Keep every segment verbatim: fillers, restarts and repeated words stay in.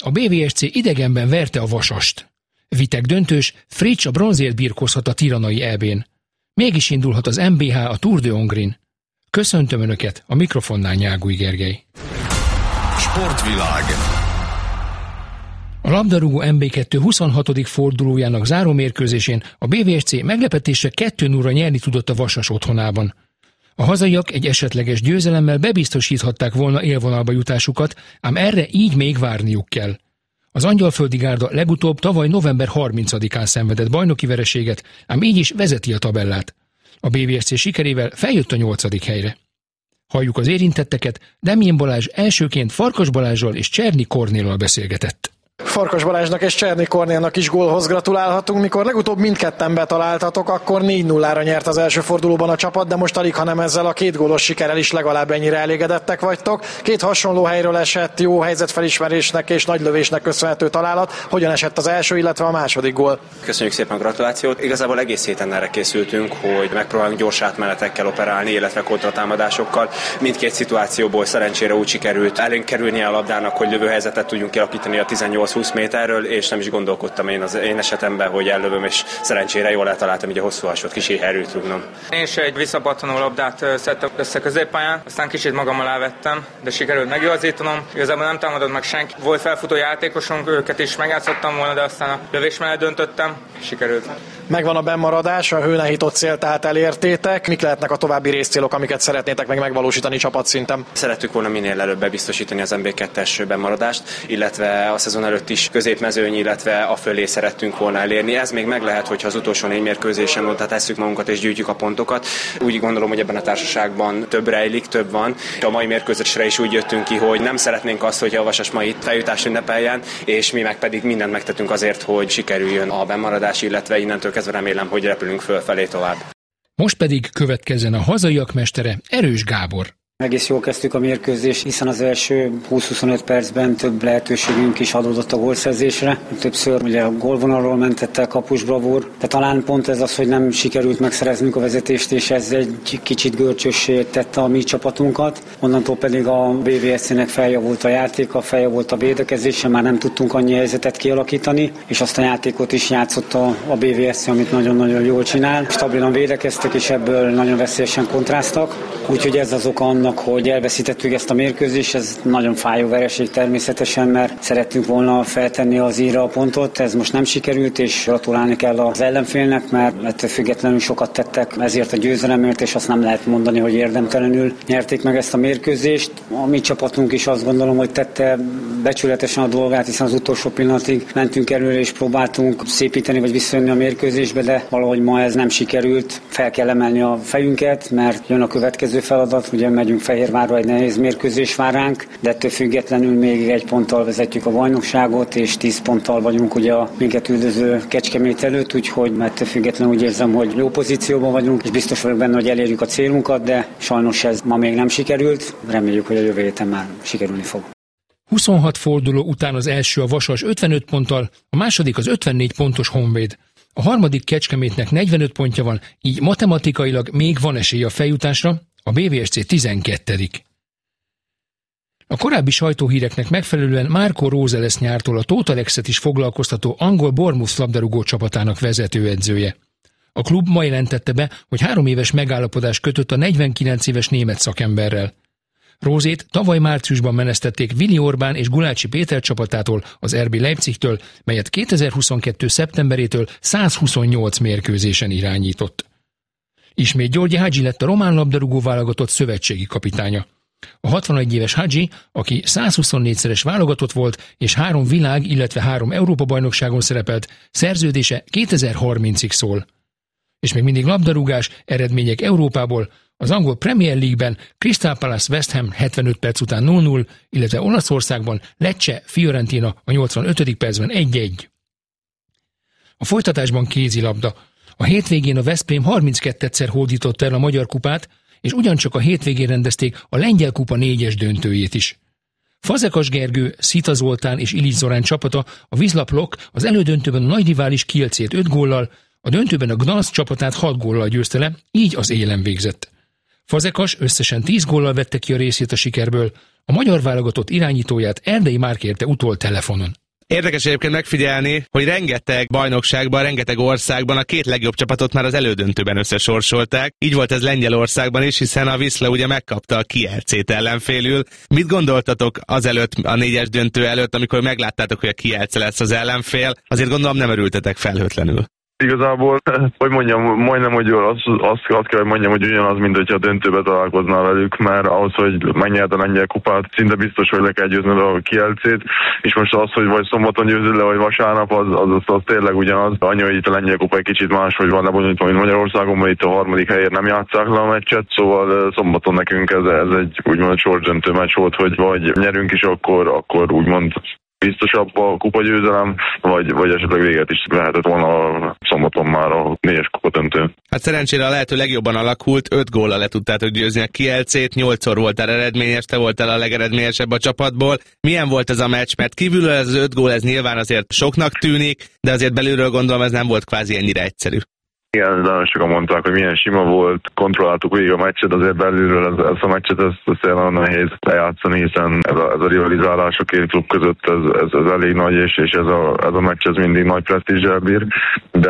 a bé vé es cé idegenben verte a Vasast. Vitek döntős, Fritsch a bronzért birkózhat a tiranai é bén. Mégis indulhat az em bé há a Tour de Hongrin. Köszöntöm Önöket, a mikrofonnál Nyáguly Gergely. Sportvilág. A labdarúgó em bé kettő huszonhatodik fordulójának zárómérkőzésén a bé vé es cé meglepetésre kettő nullra nyerni tudott a Vasas otthonában. A hazaiak egy esetleges győzelemmel bebiztosíthatták volna élvonalba jutásukat, ám erre így még várniuk kell. Az Angyalföldi Gárda legutóbb tavaly november harmincadikán szenvedett bajnoki vereséget, ám így is vezeti a tabellát. A bé vé es cé sikerével feljött a nyolcadik helyre. Halljuk az érintetteket, Demjén Balázs elsőként Farkas Balázsral és Cserny Kornéllal beszélgetett. Farkas Balázsnak és Cserny Kornélnak is gólhoz gratulálhatunk. Mikor legutóbb mindketten betaláltatok, akkor négy nullára nyert az első fordulóban a csapat, de most alig, hanem ezzel a két gólos sikerrel is legalább ennyire elégedettek vagytok. Két hasonló helyről esett jó helyzetfelismerésnek és nagy lövésnek köszönhető találat. Hogyan esett az első, illetve a második gól? Köszönjük szépen a gratulációt. Igazából egész héten erre készültünk, hogy megpróbálunk gyors átmenetekkel operálni, illetve kontratámadásokkal. Mindkét szituációból szerencsére úgy sikerült elénk kerülnie a labdának, hogy lövőhelyzetet tudjunk kialakítani a tizennyolc-húsz méterről, és nem is gondolkodtam én az én esetemben, hogy ellövöm, és szerencsére jól eltaláltam így a hosszú hasot, kicsit erőt rúgnom. Én is egy visszapattanó labdát szedtem össze középpályán, aztán kicsit magam alá vettem, de sikerült megigazítanom. Igazából nem támadott meg senki. Volt felfutó játékosunk, őket is megjátszottam volna, de aztán a lövés mellett döntöttem, sikerült. Megvan a bennmaradás, a hőnehított célt tehát elértétek. Mik lehetnek a további részcélok, amiket szeretnétek meg megvalósítani csapatszinten? Szerettük volna minél előbb bebiztosítani az em bé kettes bennmaradást, illetve a szezon előtt is középmezőny, illetve a fölé szerettünk volna elérni. Ez még meg lehet, hogyha az utolsó négy mérkőzésen oda tesszük magunkat és gyűjtjük a pontokat. Úgy gondolom, hogy ebben a társaságban több rejlik, több van. A mai mérkőzésre is úgy jöttünk ki, hogy nem szeretnénk azt, hogy a Vasas ma itt feljutást ünnepeljen, és mi meg pedig mindent megtettünk azért, hogy sikerüljön a bennmaradás, illetve innentől kezdve remélem, hogy repülünk fölfelé tovább. Most pedig következzen a hazaiak mestere, Erős Gábor. Egész jól kezdtük a mérkőzést, hiszen az első húsz-huszonöt percben több lehetőségünk is adódott a gólszerzésre. Többször ugye a gólvonalról mentett el kapus bravúr, de talán pont ez az, hogy nem sikerült megszereznünk a vezetést, és ez egy kicsit görcsössé tette a mi csapatunkat. Onnantól pedig a bé vé es cének feljavult a játéka, feljavult a védekezése, már nem tudtunk annyi helyzetet kialakítani, és azt a játékot is játszott a, a bé vé es cé, amit nagyon-nagyon jól csinál. Stabilan védekeztek, és ebből nagyon veszélyesen kontráztak. Úgyhogy ez az oka annak, hogy elveszítettük ezt a mérkőzést, ez nagyon fájó vereség természetesen, mert szerettünk volna feltenni az íra a pontot, ez most nem sikerült, és gratulálni kell az ellenfélnek, mert ettől függetlenül sokat tettek ezért a győzelemért, és azt nem lehet mondani, hogy érdemtelenül nyerték meg ezt a mérkőzést. A mi csapatunk is azt gondolom, hogy tette becsületesen a dolgát, hiszen az utolsó pillanatig mentünk előre, és próbáltunk szépíteni vagy visszajönni a mérkőzésbe, de valahogy ma ez nem sikerült. Fel kell emelni a fejünket, mert jön a következő feladat, ugye megyünk Fehérvárra, egy nehéz mérkőzés vár ránk, de ettől függetlenül még egy ponttal vezetjük a bajnokságot, és tíz ponttal vagyunk ugye a minket üldöző Kecskemét előtt, úgyhogy ettől függetlenül úgy érzem, hogy jó pozícióban vagyunk, és biztos vagyok benne, hogy elérjük a célunkat, de sajnos ez ma még nem sikerült. Reméljük, hogy a jövő héten már sikerülni fog. huszonhat forduló után az első a Vasas ötvenöt ponttal, a második az ötvennégy pontos Honvéd. A harmadik Kecskemétnek negyvenöt pontja van, így matematikailag még van esély a feljutásra, a bé vé es cé tizenkettedik. A korábbi sajtóhíreknek megfelelően Marco Rose lesz nyártól a Tóth Alexet is foglalkoztató angol Bournemouth labdarúgó csapatának vezetőedzője. A klub ma jelentette be, hogy három éves megállapodást kötött a negyvenkilenc éves német szakemberrel. Rózét tavaly márciusban menesztették Willi Orbán és Gulácsi Péter csapatától, az er bé Leipzigtől, melyet kétezer-huszonkettő szeptemberétől százhuszonnyolc mérkőzésen irányított. Ismét György Hadzsi lett a román labdarúgó válogatott szövetségi kapitánya. A hatvanegy éves Hadzsi, aki százhuszonnégyszeres válogatott volt és három világ, illetve három Európa-bajnokságon szerepelt, szerződése kétezer-harmincig szól. És még mindig labdarúgás, eredmények Európából, az angol Premier League-ben Crystal Palace West Ham hetvenöt perc után nulla nulla, illetve Olaszországban Lecce Fiorentina a nyolcvanötödik percben egy egy. A folytatásban kézilabda. A hétvégén a Veszprém harminckettőszer hódította el a Magyar Kupát, és ugyancsak a hétvégén rendezték a Lengyel Kupa négyes döntőjét is. Fazekas Gergő, Szita Zoltán és Ilics Zorán csapata, a Vizlaplok az elődöntőben a nagy rivális Kielcét öt góllal, a döntőben a Gdansk csapatát hat góllal győzte le, így az élen végzett. Fazekas összesen tíz góllal vette ki a részét a sikerből, a magyar válogatott irányítóját Erdei Márk érte utol telefonon. Érdekes egyébként megfigyelni, hogy rengeteg bajnokságban, rengeteg országban a két legjobb csapatot már az elődöntőben összesorsolták. Így volt ez Lengyelországban is, hiszen a Wisla ugye megkapta a Kielcét ellenfélül. Mit gondoltatok azelőtt, a négyes döntő előtt, amikor megláttátok, hogy a Kielce lesz az ellenfél? Azért gondolom nem örültetek felhőtlenül. Igazából, hogy mondjam, majdnem, hogy azt, azt, azt kell, hogy mondjam, hogy ugyanaz, mint hogyha a döntőbe találkoznál velük, mert ahhoz, hogy megnyert a lengyel kupát, szinte biztos, hogy le kell győznöd a Kielcét, és most az, hogy vagy szombaton győzöd le, vagy vasárnap, az, az, az, az tényleg ugyanaz. Annyi, hogy itt a lengyel kupa egy kicsit más, hogy van lebonyolítva, mint Magyarországon, mert itt a harmadik helyért nem játsszák le a meccset, szóval szombaton nekünk ez, ez egy úgymond sorsdöntő meccs volt, hogy vagy nyerünk is, akkor, akkor úgymond biztosabb a kupagyőzelem, vagy, vagy esetleg véget is lehetett volna a szombaton már a négyes kupadöntő. Hát szerencsére a lehető legjobban alakult, öt góllal le tudtátok győzni a Kielcét, nyolcszor voltál eredményes, te voltál a legeredményesebb a csapatból. Milyen volt ez a meccs? Mert kívülről ez az öt gól, ez nyilván azért soknak tűnik, de azért belülről gondolom ez nem volt kvázi ennyire egyszerű. Igen, nagyon sokan mondták, hogy milyen sima volt, kontrolláltuk végig a meccset, azért belülről ez, ez a meccset, ez, ez nagyon nehéz lejátszani, hiszen ez a, ez a rivalizálás a két klub között, ez, ez, ez elég nagy, és, és ez, a, ez a meccs ez mindig nagy presztízsel bír, de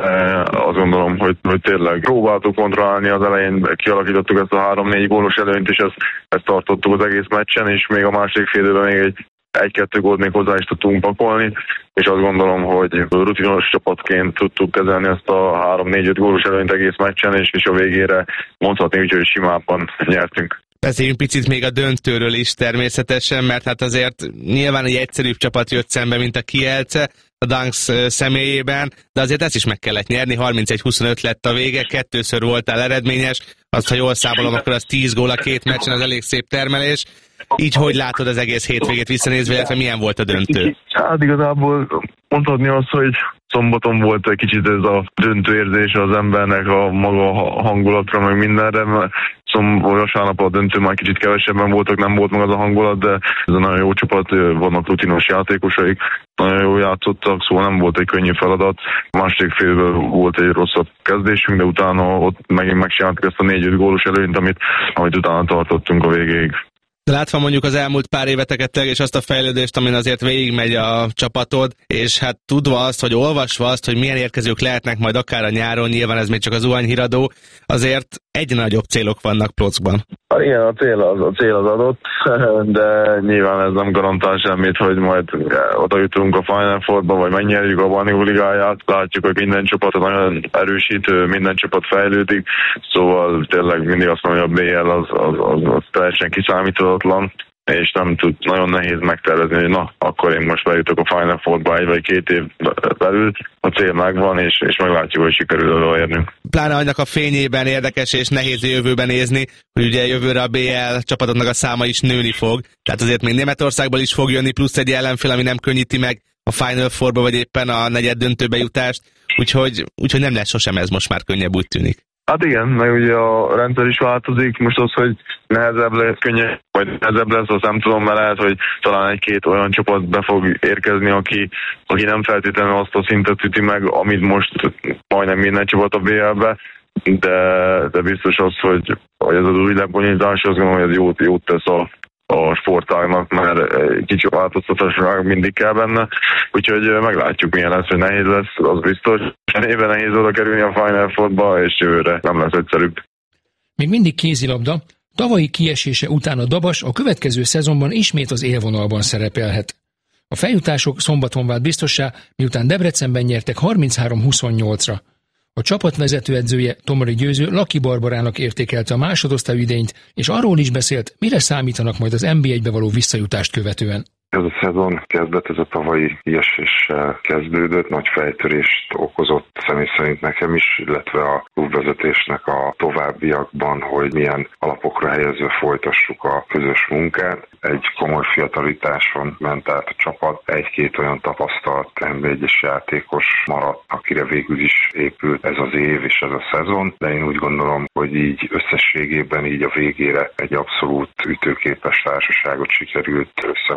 azt gondolom, hogy, hogy tényleg próbáltuk kontrollálni, az elején kialakítottuk ezt a három-négy gólos előnyt, és ezt, ezt tartottuk az egész meccsen, és még a második fél időben még egy egy-kettő gólt még hozzá is tudtunk pakolni, és azt gondolom, hogy rutinos csapatként tudtuk kezelni ezt a három-négy-öt gólos előnyt egész meccsen, és, és a végére mondhatni úgy, hogy simában nyertünk. Beszéljünk picit még a döntőről is természetesen, mert hát azért nyilván egy egyszerűbb csapat jött szembe, mint a Kielce, a Dunks személyében, de azért ezt is meg kellett nyerni, harmincegy huszonöt lett a vége, kettőször voltál eredményes, azt ha jól számolom, akkor az tíz gól a két meccsen, az elég szép termelés. Így hogy látod az egész hétvégét visszanézve, illetve milyen volt a döntő? Hát igazából mondhatni azt, hogy szombaton volt egy kicsit ez a döntőérzése az embernek a maga hangulatra, meg mindenre, mert vasárnap a döntő már kicsit kevesebben voltak, nem volt meg az a hangulat, de ez a nagyon jó csapat, vannak rutinos játékosaik, nagyon jól játszottak, szóval nem volt egy könnyű feladat. A második félben volt egy rosszabb kezdésünk, de utána ott megint megcsináltuk ezt a négy-öt gólos előnyt, amit, amit utána tartottunk a végéig. De látva mondjuk az elmúlt pár éveteket és azt a fejlődést, amin azért végigmegy a csapatod, és hát tudva azt, hogy olvasva azt, hogy milyen érkezők lehetnek majd akár a nyáron, nyilván ez még csak az zuhanyhíradó, azért egyre nagyobb célok vannak Plockban. Igen, a cél az, a cél az adott, de nyilván ez nem garantál semmit, hogy majd oda jutunk a Final Fourba, vagy megnyerjük a Bajnokok Ligáját. Látjuk, hogy minden csapat nagyon erősítő, minden csapat fejlődik, szóval tényleg mindig azt mondom, hogy a bé el az, az, az, az teljesen kiszámíthatatlan, és nem tud, nagyon nehéz megtervezni, hogy na, akkor én most bejutok a Final Fourba egy vagy két év belül, a cél megvan, és, és meglátjuk, hogy sikerül elérnünk. Pláne annak a fényében érdekes és nehéz a jövőben nézni, hogy ugye jövőre a bé el csapatoknak a száma is nőni fog, tehát azért még Németországból is fog jönni plusz egy ellenfél, ami nem könnyíti meg a Final Fourba, vagy éppen a negyed döntőbe jutást, úgyhogy, úgyhogy nem lesz sosem ez most már könnyebb, úgy tűnik. Hát igen, meg ugye a rendszer is változik, most az, hogy nehezebb lesz, könnyebb, vagy nehezebb lesz, azt nem tudom, mert lehet, hogy talán egy-két olyan csapat be fog érkezni, aki, aki nem feltétlenül azt a szintet üti meg, amit most majdnem minden csapat a bé el-be, de, de biztos az, hogy, hogy ez az új lebonyolítás, azt gondolom, hogy ez jót, jót tesz a a sportágnak, mert kicsit változtatásra mindig kell benne, úgyhogy meglátjuk, milyen lesz, hogy nehéz lesz, az biztos. Éven nehéz oda kerülni a Final Fourba, és jövőre nem lesz egyszerűbb. Még mindig kézilabda, tavalyi kiesése után a Dabas a következő szezonban ismét az élvonalban szerepelhet. A feljutások szombaton vált biztossá, miután Debrecenben nyertek harminchárom huszonnyolcra. A csapat vezetőedzője, Tomori Győző Laki Barbarának értékelte a másodosztályú idényt, és arról is beszélt, mire számítanak majd az en bé egybe való visszajutást követően. Ez a szezon kezdet, ez a tavalyi kieséssel kezdődött, nagy fejtörést okozott személy szerint nekem is, illetve a klubvezetésnek a továbbiakban, hogy milyen alapokra helyezve folytassuk a közös munkát. Egy komoly fiatalításon ment át a csapat, egy-két olyan tapasztalt en bé egyes játékos maradt, akire végül is épült ez az év és ez a szezon, de én úgy gondolom, hogy így összességében így a végére egy abszolút ütőképes társaságot sikerült összehozni az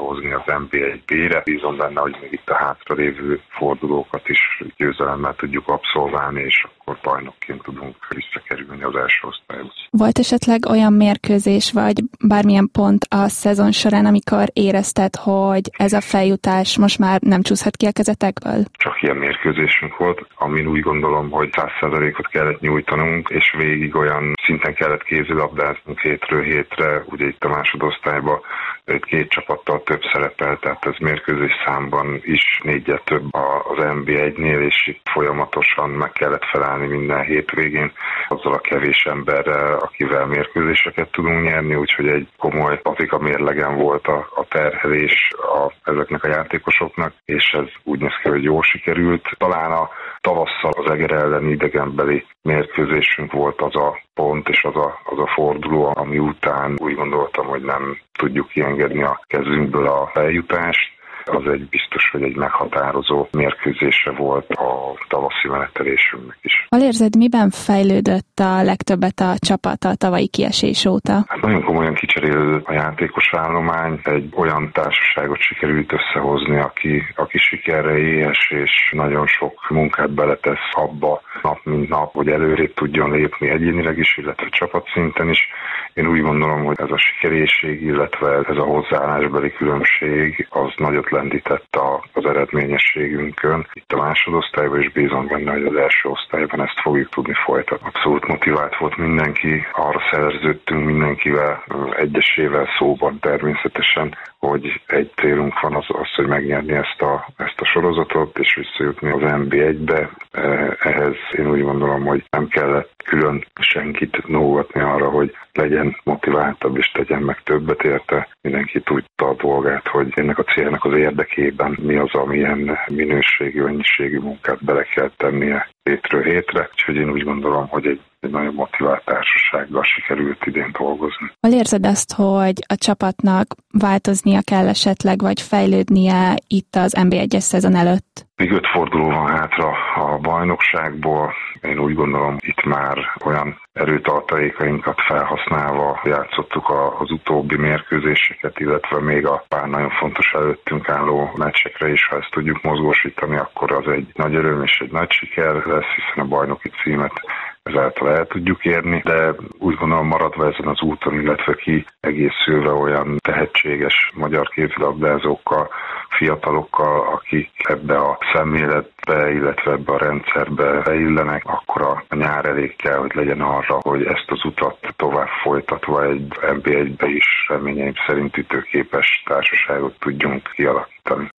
en bé egy bé-re. Bízom benne, hogy még itt a hátralévő fordulókat is győzelemmel tudjuk abszolválni, és akkor bajnokként tudunk visszakerülni az első osztályba. Volt esetleg olyan mérkőzés, vagy bármilyen pont a szezon során, amikor érezted, hogy ez a feljutás most már nem csúszhat ki a kezetekből? Csak ilyen mérkőzésünk volt, amin úgy gondolom, hogy száz százalékot kellett nyújtanunk, és végig olyan szinten kellett kézilabdáznunk hétről hétre, ugye itt a másodosztályban itt két csapattal több szerepel, tehát ez mérkőzés számban is négyel több az en bé egynél, és itt folyamatosan meg kellett felállni minden hétvégén azzal a kevés emberrel, akivel mérkőzéseket tudunk nyerni, úgyhogy egy komoly patika mérlegen volt a, a terhelés a, ezeknek a játékosoknak, és ez úgy néz ki, hogy jól sikerült. Talán a tavasszal az Eger elleni idegenbeli mérkőzésünk volt az a pont és az a, az a forduló, ami után úgy gondoltam, hogy nem tudjuk kiengedni a kezünkből a feljutást. Az egy biztos, hogy egy meghatározó mérkőzése volt a tavaszi menetelésünknek is. Hol érzed, miben fejlődött a legtöbbet a csapat a tavalyi kiesés óta? Hát nagyon komolyan kicserélődött a játékos állomány, egy olyan társaságot sikerült összehozni, aki, aki sikerre éhes, és nagyon sok munkát beletesz abba nap mint nap, hogy előrébb tudjon lépni egyénileg is, illetve csapatszinten is. Én úgy gondolom, hogy ez a sikerészség, illetve ez a hozzáállásbeli különbség az nagyot lendített az eredményességünkön. Itt a másodosztályban is bízom benne, hogy az első osztályban ezt fogjuk tudni folytatni. Abszolút motivált volt mindenki, arra szerződtünk mindenkivel, egyesével szóban természetesen, hogy egy célunk van az, az hogy megnyerni ezt a, ezt a sorozatot, és visszajutni az en bé egybe. Ehhez én úgy gondolom, hogy nem kellett külön senkit nógatni arra, hogy legyen motiváltabb és tegyen meg többet érte. Mindenki tudta a dolgát, hogy ennek a célnak az érdekében mi az, amilyen minőségű, mennyiségű munkát bele kell tennie hétről hétre. Úgyhogy én úgy gondolom, hogy egy, egy nagyon motivált társasággal sikerült idén dolgozni. Hol érzed azt, hogy a csapatnak változnia kell esetleg, vagy fejlődnie itt az en bé egyes szezon előtt? Még öt forduló van hátra a bajnokságból. Én úgy gondolom, itt már olyan erőtartalékainkat felhasználva játszottuk az utóbbi mérkőzéseket, illetve még a pár nagyon fontos előttünk álló meccsekre is, ha ezt tudjuk mozgósítani, akkor az egy nagy öröm és egy nagy siker lesz, hiszen a bajnoki címet ezáltal el tudjuk érni, de úgy gondolom maradva ezen az úton, illetve ki egészülve olyan tehetséges magyar kézilabdázókkal, fiatalokkal, akik ebbe a szemléletbe, illetve ebbe a rendszerbe beillenek, akkor a nyár elég kell, hogy legyen arra, hogy ezt az utat tovább folytatva egy en bé egybe is reményeim szerint ütőképes társaságot tudjunk kialakítani.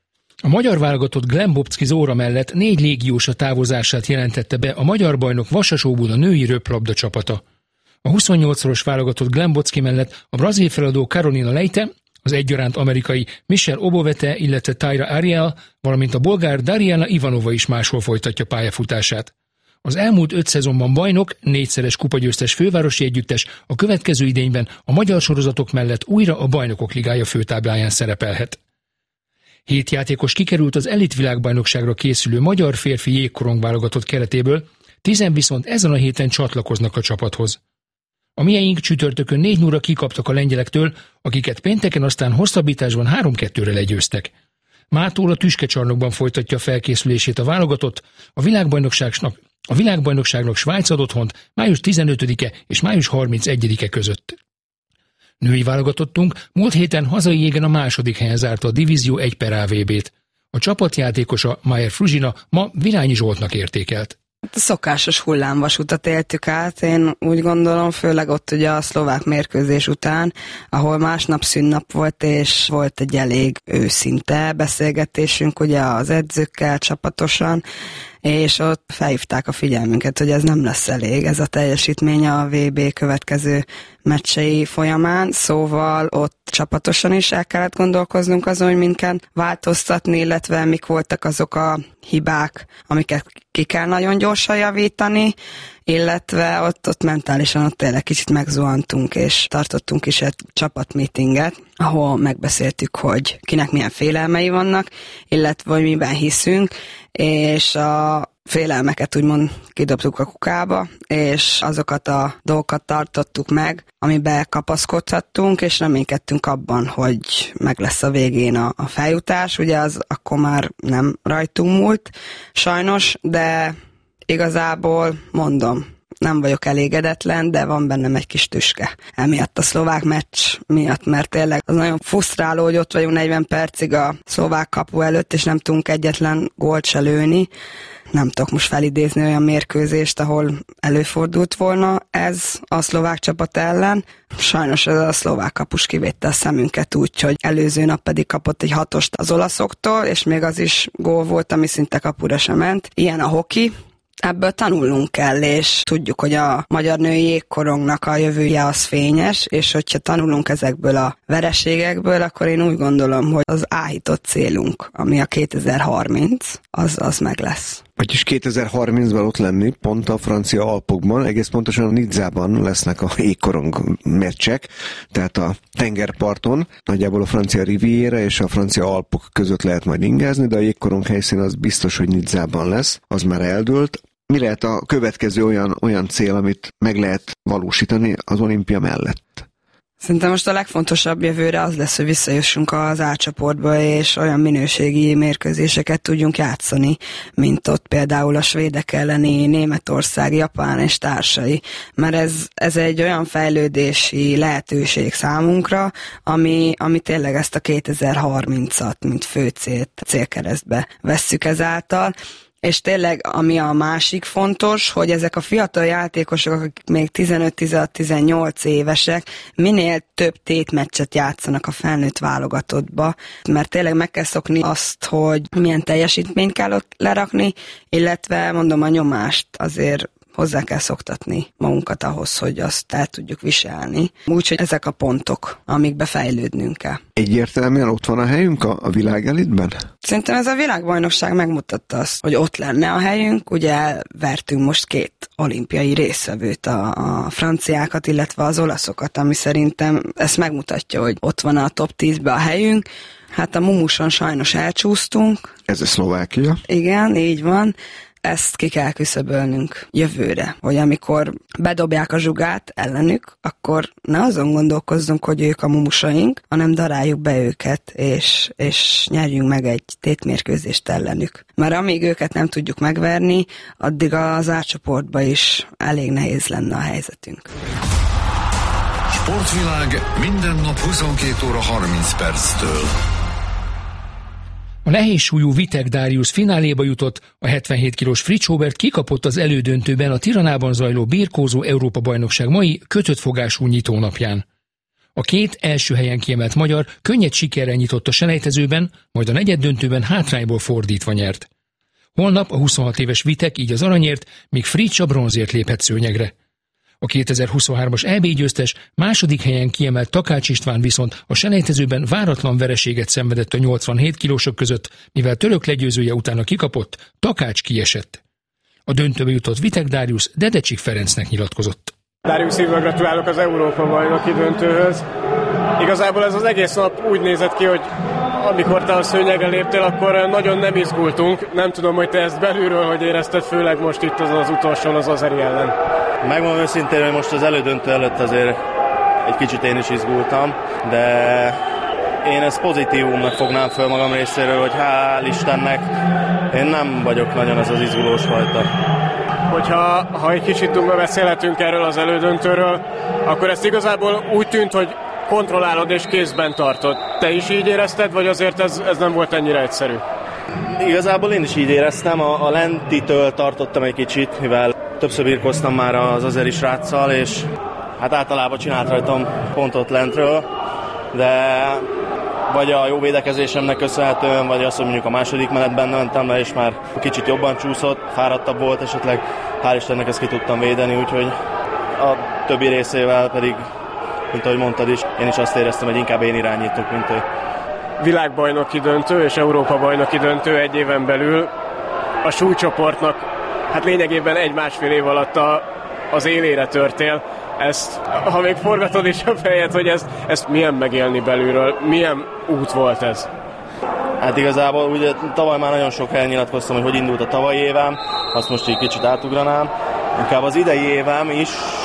A magyar válogatott Glembovszki Zóra mellett négy légiósa távozását jelentette be a magyar bajnok Vasasóbuda női röplabda csapata. A huszonnyolcszoros válogatott Glembovszki mellett a brazil feladó Carolina Leite, az egyaránt amerikai Michelle Obovete, illetve Tyra Ariel, valamint a bolgár Dariana Ivanova is máshol folytatja pályafutását. Az elmúlt öt szezonban bajnok, négyszeres kupagyőztes fővárosi együttes a következő idényben a magyar sorozatok mellett újra a Bajnokok Ligája főtábláján szerepelhet. Hét játékos kikerült az elitvilágbajnokságra készülő magyar férfi jégkorong válogatott keretéből, tizen viszont ezen a héten csatlakoznak a csapathoz. A mieink csütörtökön négy nulla kikaptak a lengyelektől, akiket pénteken aztán hosszabbításban három kettőre legyőztek. Mától a tüskecsarnokban folytatja felkészülését a válogatott, a világbajnokságnak, a világbajnokságnak Svájc ad otthont május tizenötödike és május harmincegyedike között. Női válogatottunk múlt héten hazai jégen a második helyen zárta a Divízió egy per á vé bét. A csapatjátékosa Mayer Fruzsina ma Virányi Zsoltnak értékelt. A szokásos hullámvasutat éltük át, én úgy gondolom, főleg ott ugye a szlovák mérkőzés után, ahol másnap szünnap volt, és volt egy elég őszinte beszélgetésünk ugye az edzőkkel csapatosan, és ott felhívták a figyelmünket, hogy ez nem lesz elég, ez a teljesítmény a vé bé következő meccsei folyamán, szóval ott csapatosan is el kellett gondolkoznunk azon, hogy minket változtatni, illetve mik voltak azok a hibák, amiket ki kell nagyon gyorsan javítani, illetve ott, ott mentálisan ott tényleg kicsit megzuhantunk, és tartottunk is egy csapatmeetinget, ahol megbeszéltük, hogy kinek milyen félelmei vannak, illetve hogy miben hiszünk, és a félelmeket úgymond kidobtuk a kukába, és azokat a dolgokat tartottuk meg, amiben kapaszkodhattunk, és reménykedtünk abban, hogy meg lesz a végén a, a feljutás. Ugye az akkor már nem rajtunk múlt, sajnos, de igazából mondom, nem vagyok elégedetlen, de van bennem egy kis tüske. Emiatt a szlovák meccs miatt, mert tényleg az nagyon frusztráló, hogy ott vagyunk negyven percig a szlovák kapu előtt, és nem tudunk egyetlen gólt se lőni. Nem tudok most felidézni olyan mérkőzést, ahol előfordult volna ez a szlovák csapat ellen. Sajnos ez a szlovák kapus kivétte a szemünket úgy, hogy előző nap pedig kapott egy hatost az olaszoktól, és még az is gól volt, ami szinte kapura sem ment. Ilyen a hoki. Ebből tanulnunk kell, és tudjuk, hogy a magyar női jégkorongnak a jövője az fényes, és hogyha tanulunk ezekből a vereségekből, akkor én úgy gondolom, hogy az áhított célunk, ami a kétezer-harminc, az, az meg lesz. Vagyis kétezer-harmincban ott lenni, pont a francia Alpokban, egész pontosan a Nizzában lesznek a jégkorong meccsek, tehát a tengerparton, nagyjából a francia Riviera és a francia Alpok között lehet majd ingázni, de a jégkorong helyszín az biztos, hogy Nizzában lesz, az már eldőlt. Mi lehet a következő olyan, olyan cél, amit meg lehet valósítani az olimpia mellett? Szerintem most a legfontosabb jövőre az lesz, hogy visszajussunk az A csoportba, és olyan minőségi mérkőzéseket tudjunk játszani, mint ott például a svédek elleni Németország, Japán és társai. Mert ez, ez egy olyan fejlődési lehetőség számunkra, ami, ami tényleg ezt a kétezer-harmincat, mint főcélt, célkeresztbe vesszük ezáltal. És tényleg, ami a másik fontos, hogy ezek a fiatal játékosok, akik még tizenöt-tizenhat-tizennyolc évesek, minél több tétmeccset játszanak a felnőtt válogatottba, mert tényleg meg kell szokni azt, hogy milyen teljesítményt kell ott lerakni, illetve mondom a nyomást azért hozzá kell szoktatni magunkat ahhoz, hogy azt el tudjuk viselni. Úgyhogy ezek a pontok, amikbe fejlődnünk kell. Egyértelműen ott van a helyünk a, a világelitben? Szerintem ez a világbajnokság megmutatta azt, hogy ott lenne a helyünk. Ugye vertünk most két olimpiai résztvevőt, a, a franciákat, illetve az olaszokat, ami szerintem ezt megmutatja, hogy ott van a top tízbe a helyünk. Hát a Mumuson sajnos elcsúsztunk. Ez a Szlovákia. Igen, így van. Ezt ki kell küszöbölnünk jövőre, hogy amikor bedobják a zsugát ellenük, akkor ne azon gondolkozzunk, hogy ők a mumusaink, hanem daráljuk be őket, és, és nyerjünk meg egy tétmérkőzést ellenük. Mert amíg őket nem tudjuk megverni, addig az A-csoportban is elég nehéz lenne a helyzetünk. Sportvilág minden nap huszonkét óra harminc perctől. A nehézsúlyú Vitek Darius fináléba jutott, a hetvenhét kilós Fritz Hobert kikapott az elődöntőben a Tiranában zajló birkózó Európa-bajnokság mai kötött fogású nyitónapján. A két első helyen kiemelt magyar könnyed sikerrel nyitott a selejtezőben, majd a negyeddöntőben hátrányból fordítva nyert. Holnap a huszonhat éves Vitek így az aranyért, míg Fritz a bronzért léphet szőnyegre. A kétezer-huszonhármas é bé győztes második helyen kiemelt Takács István viszont a selejtezőben váratlan vereséget szenvedett a nyolcvanhét kilósok között, mivel török legyőzője utána kikapott, Takács kiesett. A döntőbe jutott Vitek Darius Dedecsik Ferencnek nyilatkozott. Darius, szívvel gratulálok az Európa-bajnoki döntőhöz. Igazából ez az egész nap úgy nézett ki, hogy amikor te a szőnyegre léptél, akkor nagyon nem izgultunk. Nem tudom, hogy te ezt belülről hogy érezted, főleg most itt az, az utolsón az Azeri ellen. Megmondom őszintén, hogy most az elődöntő előtt azért egy kicsit én is izgultam, de én ezt pozitívumnak fognám föl magam részéről, hogy hál' Istennek én nem vagyok nagyon az az izgulós fajta. Hogyha ha egy kicsit dugva beszélhetünk erről az elődöntőről, akkor ezt igazából úgy tűnt, hogy kontrollálod és kézben tartod. Te is így érezted, vagy azért ez, ez nem volt ennyire egyszerű? Igazából én is így éreztem, a, a lentitől tartottam egy kicsit, mivel többször birkoztam már az azeri sráccal, és hát általában csinált rajtam pontot lentről, de vagy a jó védekezésemnek köszönhetően, vagy azt, hogy mondjuk a második menetben mentem le, és már kicsit jobban csúszott, fáradtabb volt esetleg, hál' Istennek ezt ki tudtam védeni, úgyhogy a többi részével pedig, mint ahogy mondtad is, én is azt éreztem, hogy inkább én irányítok, mint ő. Világbajnoki döntő és Európa-bajnoki döntő egy éven belül a súlycsoportnak hát lényegében egy-másfél év alatt a az élére törtél. Ezt, ha még forgatod is a fejed, hogy ezt, ezt milyen megélni belülről, milyen út volt ez? Hát igazából ugye tavaly már nagyon sok helyen nyilatkoztam, hogy hogy indult a tavalyi évem, azt most így kicsit átugranám. Inkább az idei évem is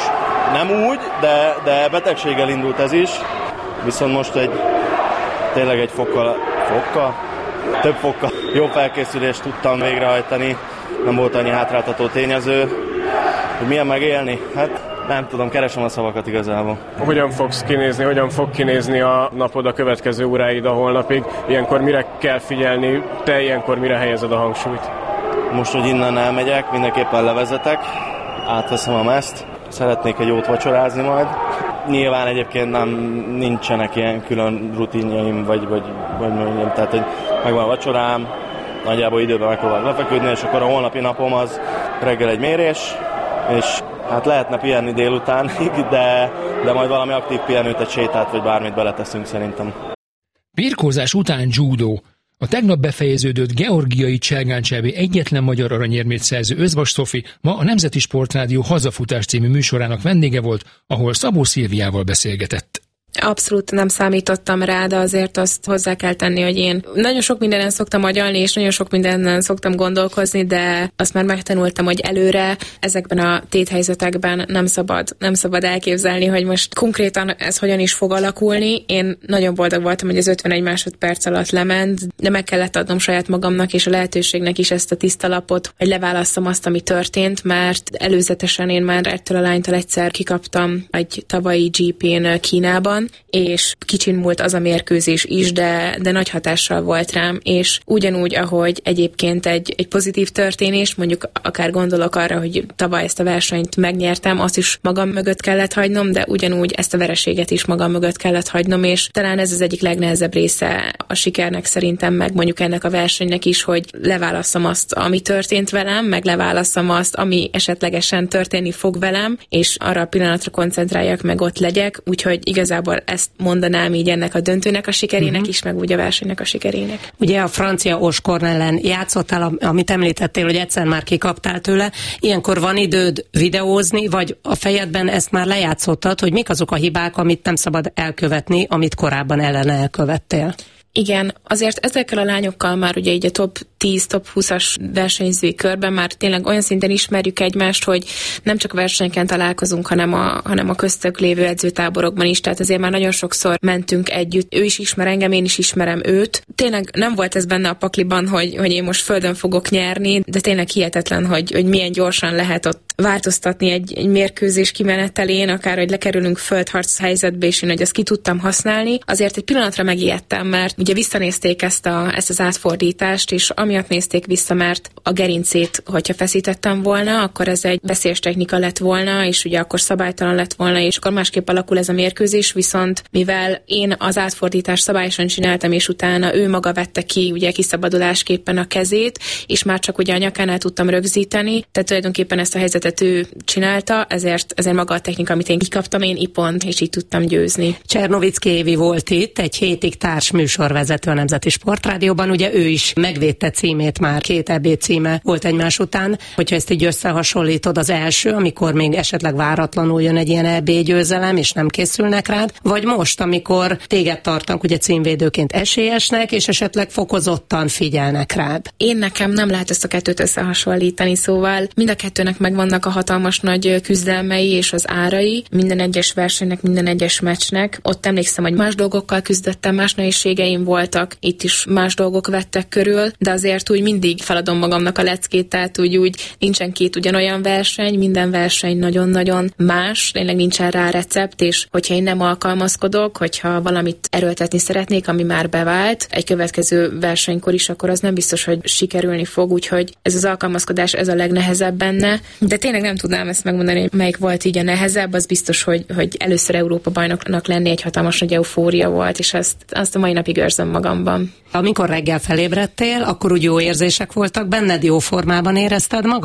nem úgy, de, de betegséggel indult ez is, viszont most egy tényleg egy fokkal, fokkal? Több fokkal jó felkészülést tudtam végrehajtani, nem volt annyi hátráltató tényező, hogy milyen megélni. Hát nem tudom, keresem a szavakat igazából. Hogyan fogsz kinézni, hogyan fog kinézni a napod, a következő óráid a holnapig? Ilyenkor mire kell figyelni, te ilyenkor mire helyezed a hangsúlyt? Most, hogy innen elmegyek, mindenképpen levezetek, átveszem a meszt, szeretnék egy jót vacsorázni majd. Nyilván egyébként nem nincsenek ilyen külön rutinjaim, vagy, vagy, vagy mondjam, tehát hogy megvan a vacsorám, nagyjából időben megpróbálok lefeküdni, és akkor a holnapi napom az reggel egy mérés, és hát lehetne pihenni délutánig, de, de majd valami aktív pihenőt, egy sétát, vagy bármit beleteszünk szerintem. Birkózás után judó. A tegnap befejeződött georgiai cselgáncsávé egyetlen magyar aranyérmét szerző Özvas Szofi ma a Nemzeti Sportrádió Hazafutás című műsorának vendége volt, ahol Szabó Szilviával beszélgetett. Abszolút nem számítottam rá, de azért azt hozzá kell tenni, hogy én nagyon sok mindenen szoktam agyalni, és nagyon sok mindenen szoktam gondolkozni, de azt már megtanultam, hogy előre ezekben a téthelyzetekben nem szabad, nem szabad elképzelni, hogy most konkrétan ez hogyan is fog alakulni. Én nagyon boldog voltam, hogy az ötvenegy másodperc alatt lement, de meg kellett adnom saját magamnak és a lehetőségnek is ezt a tiszta lapot, hogy leválasszam azt, ami történt, mert előzetesen én már ettől a lánytól egyszer kikaptam egy tavalyi gé pén Kínában, és kicsin múlt az a mérkőzés is, de, de nagy hatással volt rám, és ugyanúgy, ahogy egyébként egy, egy pozitív történés, mondjuk akár gondolok arra, hogy tavaly ezt a versenyt megnyertem, azt is magam mögött kellett hagynom, de ugyanúgy ezt a vereséget is magam mögött kellett hagynom, és talán ez az egyik legnehezebb része a sikernek szerintem, meg mondjuk ennek a versenynek is, hogy leválasszam azt, ami történt velem, meg leválasszam azt, ami esetlegesen történni fog velem, és arra a pillanatra koncentráljak, meg ott legyek, úgyhogy igazából ezt mondanám így ennek a döntőnek a sikerének uh-huh. is, meg úgy a versenynek a sikerének. Ugye a francia Oskorn ellen játszottál, amit említettél, hogy egyszer már kikaptál tőle, ilyenkor van időd videózni, vagy a fejedben ezt már lejátszottad, hogy mik azok a hibák, amit nem szabad elkövetni, amit korábban ellen elkövettél? Igen, azért ezekkel a lányokkal már ugye így a top tíz, top húszas versenyzői körben már tényleg olyan szinten ismerjük egymást, hogy nem csak versenyeken találkozunk, hanem a, hanem a köztük lévő edzőtáborokban is, tehát azért már nagyon sokszor mentünk együtt. Ő is ismer engem, én is ismerem őt. Tényleg nem volt ez benne a pakliban, hogy, hogy én most földön fogok nyerni, de tényleg hihetetlen, hogy, hogy milyen gyorsan lehet ott változtatni egy, egy mérkőzés kimenetelén, akár hogy lekerülünk földharc helyzetbe, és én hogy azt ki tudtam használni. Azért egy pillanatra megijedtem, mert ugye visszanézték ezt, a, ezt az átfordítást, és amiatt nézték vissza, mert a gerincét, hogyha feszítettem volna, akkor ez egy veszélyes technika lett volna, és ugye akkor szabálytalan lett volna, és akkor másképp alakul ez a mérkőzés, viszont mivel én az átfordítást szabályosan csináltam, és utána ő maga vette ki ugye kiszabadulásképpen a kezét, és már csak ugye a nyakánál tudtam rögzíteni, tehát tulajdonképpen ezt a helyzetet ő csinálta, ezért, ezért maga a technika, amit én kikaptam, én ipont, és így tudtam győzni. Csernovicki Évi volt itt, egy hétig társműsorvezető a Nemzeti Sportrádióban, ugye ő is megvédte címét már, két é bé címe volt egymás után. Hogyha ezt így összehasonlítod, az első, amikor még esetleg váratlanul jön egy ilyen é bé győzelem, és nem készülnek rád, vagy most, amikor téged tartanak ugye címvédőként esélyesnek, és esetleg fokozottan figyelnek rád? Én nekem nem lehet ezt a kettőt összehasonlítani, szóval mind a kettőnek megvannak a hatalmas nagy küzdelmei és az árai, minden egyes versenynek, minden egyes meccsnek. Ott emlékszem, hogy más dolgokkal küzdöttem, más nehézségeim voltak, itt is más dolgok vettek körül, de azért úgy mindig feladom magamnak a leckét, tehát úgy, úgy nincsen két ugyanolyan verseny, minden verseny nagyon-nagyon más, tényleg nincsen rá recept, és hogyha én nem alkalmazkodok, hogyha valamit erőltetni szeretnék, ami már bevált, egy következő versenykor is, akkor az nem biztos, hogy sikerülni fog, úgyhogy ez az alkalmazkodás, ez a legnehezebb benne, de tényleg nem tudnám ezt megmondani, hogy melyik volt így a nehezebb, az biztos, hogy, hogy először Európa bajnoknak lenni egy hatalmas nagy eufória volt, és ezt, azt a mai napig őrzöm magamban. Amikor reggel felébredtél, akkor úgy jó érzések voltak benned, jó formában érezted magad?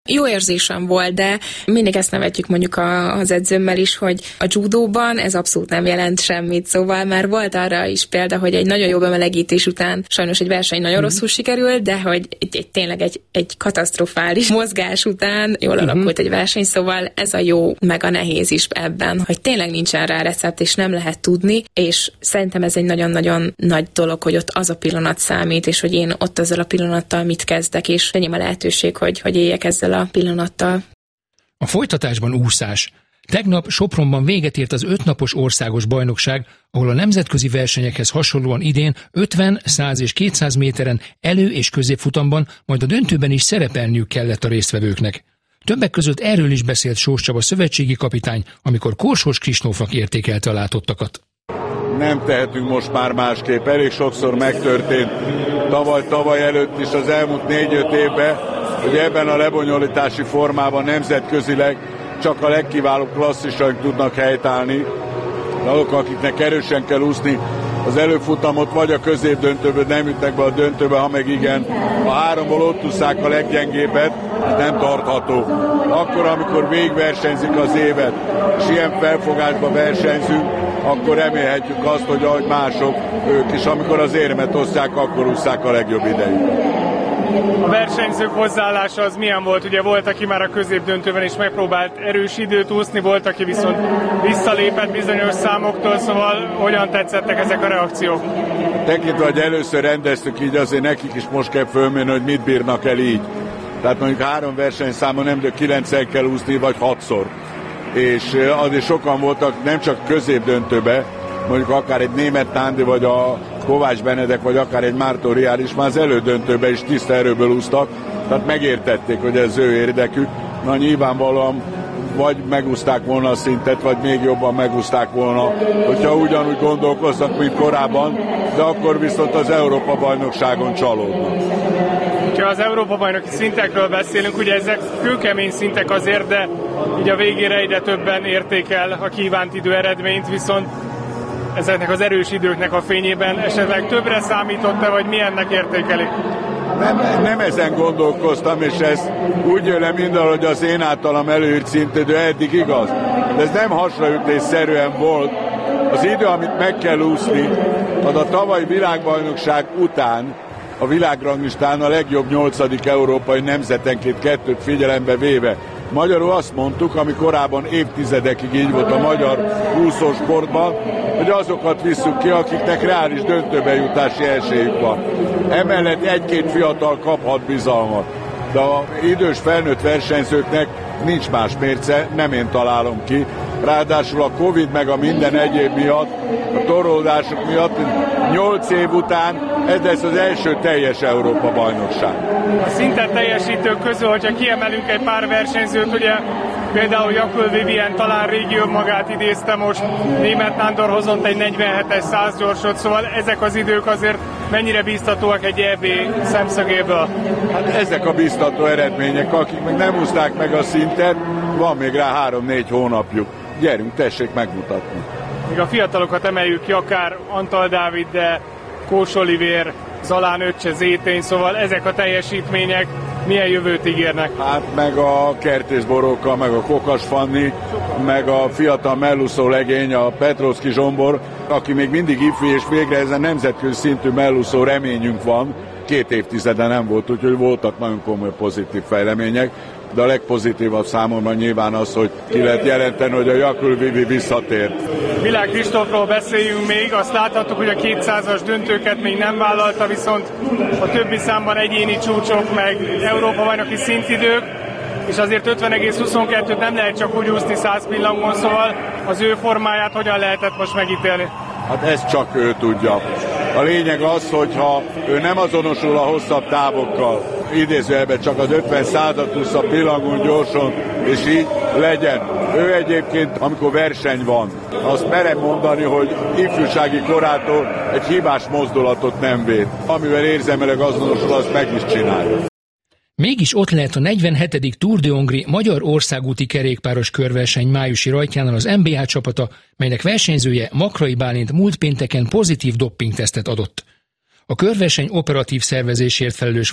Jó érzésem volt, de mindig ezt nevetjük mondjuk az edzőmmel is, hogy a judóban ez abszolút nem jelent semmit, szóval már volt arra is példa, hogy egy nagyon jó bemelegítés után sajnos egy verseny nagyon mm-hmm. rosszul sikerült, de hogy egy, egy, tényleg egy, egy katasztrofális mozgás után jól mm-hmm. alakult egy verseny, szóval ez a jó meg a nehéz is ebben, hogy tényleg nincsen rá recept, és nem lehet tudni, és szerintem ez egy nagyon-nagyon nagy dolog, hogy ott az a pillanat számít, és hogy én ott ezzel a pillanattal mit kezdek, és enyém a lehetőség, hogy, hogy éljek ezzel a pillanattal. A folytatásban úszás. Tegnap Sopronban véget ért az ötnapos országos bajnokság, ahol a nemzetközi versenyekhez hasonlóan idén ötven, száz és kétszáz méteren elő- és középfutamban, majd a döntőben is szerepelniük kellett a résztvevőknek. Többek között erről is beszélt Sós Csaba szövetségi kapitány, amikor Korsós Kristófnak értékelte a látottakat. Nem tehetünk most már másképp, elég sokszor megtörtént tavaly, tavaly előtt is az elmúlt négy-öt évben, hogy ebben a lebonyolítási formában nemzetközileg csak a legkiválóbb klasszisak tudnak helytállni. Azok, akiknek erősen kell úszni az előfutamot, vagy a középdöntőből nem jutnak be a döntőbe, ha meg igen, a háromból ott ússzák a leggyengébbet, ez nem tartható. Akkor, amikor végigversenyzik az évet, és ilyen felfogásban versenyzünk, akkor remélhetjük azt, hogy ahogy mások, ők is, amikor az érmet osztják, akkor ússzák a legjobb idejét. A versenyzők hozzáállása az milyen volt? Ugye volt, aki már a középdöntőben is megpróbált erős időt úszni, volt, aki viszont visszalépett bizonyos számoktól, szóval hogyan tetszettek ezek a reakciók? Tekintve, hogy először rendeztük így, azért nekik is most kell fölmérni, hogy mit bírnak el így. Tehát mondjuk három versenyszámon nem, de kilencszer kell úszni, vagy hatszor. És azért sokan voltak nem csak középdöntőbe, mondjuk akár egy német Nándi, vagy a Kovács Benedek, vagy akár egy Mártó Riár is már az elődöntőben is tiszta erőből úsztak, tehát megértették, hogy ez ő érdekük. Na nyilvánvalóan vagy megúszták volna a szintet, vagy még jobban megúszták volna, hogyha ugyanúgy gondolkoznak, mint korábban, de akkor viszont az Európa-bajnokságon csalódnak. Ha az Európa-bajnoki szintekről beszélünk, ugye ezek kőkemény szintek azért, de így a végére egyre többen érték el a kívánt idő eredményt, viszont ezeknek az erős időknek a fényében esetleg többre számított-e, vagy milyennek értékelik? Nem, nem ezen gondolkoztam, és ez úgy jön le minden, hogy az én általam előírt szintidő eddig igaz. De ez nem hasraütésszerűen volt. Az idő, amit meg kell úszni, az a tavalyi világbajnokság után a világranglistán a legjobb nyolcadik európai nemzetenként kettőt figyelembe véve. Magyarul azt mondtuk, ami korábban évtizedekig így volt a magyar úszósportban, hogy azokat visszük ki, akiknek reális döntőbe jutási esélyük van. Emellett egy-két fiatal kaphat bizalmat, de az idős felnőtt versenyzőknek nincs más mérce, nem én találom ki. Ráadásul a Covid meg a minden egyéb miatt, a torlódások miatt nyolc év után ez lesz az első teljes Európa-bajnokság. A szinten teljesítők közül, hogyha kiemelünk egy pár versenyzőt, ugye például Jakül Vivien talán régi önmagát idézte most, Németh Nándor hozott egy negyvenhetes száz gyorsot, szóval ezek az idők azért mennyire bíztatóak egy é bé szemszögéből? Hát ezek a bíztató eredmények, akik meg nem úszták meg a szintet, van még rá három-négy hónapjuk. Gyerünk, tessék megmutatni. Még a fiatalokat emeljük ki, akár Antal Dávid, de Kós Olivér, Zalán Öccse, Zétény, szóval ezek a teljesítmények milyen jövőt ígérnek? Hát meg a Kertész Boróka, meg a Kokas Fanni, meg a fiatal mellúszó legény, a Petrovszki Zsombor, aki még mindig ifjú, és végre ezen nemzetközi szintű mellúszó reményünk van. Két évtizede nem volt, úgyhogy voltak nagyon komoly pozitív fejlemények, de a legpozitívabb számomra nyilván az, hogy ki lehet jelenteni, hogy a Jakül Vivi visszatért. Világ Kristófról beszéljünk még, azt láthattuk, hogy a kétszázas döntőket még nem vállalta, viszont a többi számban egyéni csúcsok, meg Európa-bajnoki szintidők, és azért ötven egész huszonkettőt nem lehet csak úgy úszni száz pillangon, szóval az ő formáját hogyan lehetett most megítélni? Hát ezt csak ő tudja. A lényeg az, hogyha ő nem azonosul a hosszabb távokkal, idézőjelben csak az ötven százat úsz a pillangon gyorsan, és így legyen. Ő egyébként, amikor verseny van, azt merem mondani, hogy ifjúsági korától egy hibás mozdulatot nem véd. Amivel érzelmileg azonosul, azt meg is csinálja. Mégis ott lehet a negyvenhetedik Tour de Hongrie magyar országúti kerékpáros körverseny májusi rajtjánál az em bé há csapata, melynek versenyzője Makrai Bálint múlt pénteken pozitív doppingtesztet adott. A körverseny operatív szervezésért felelős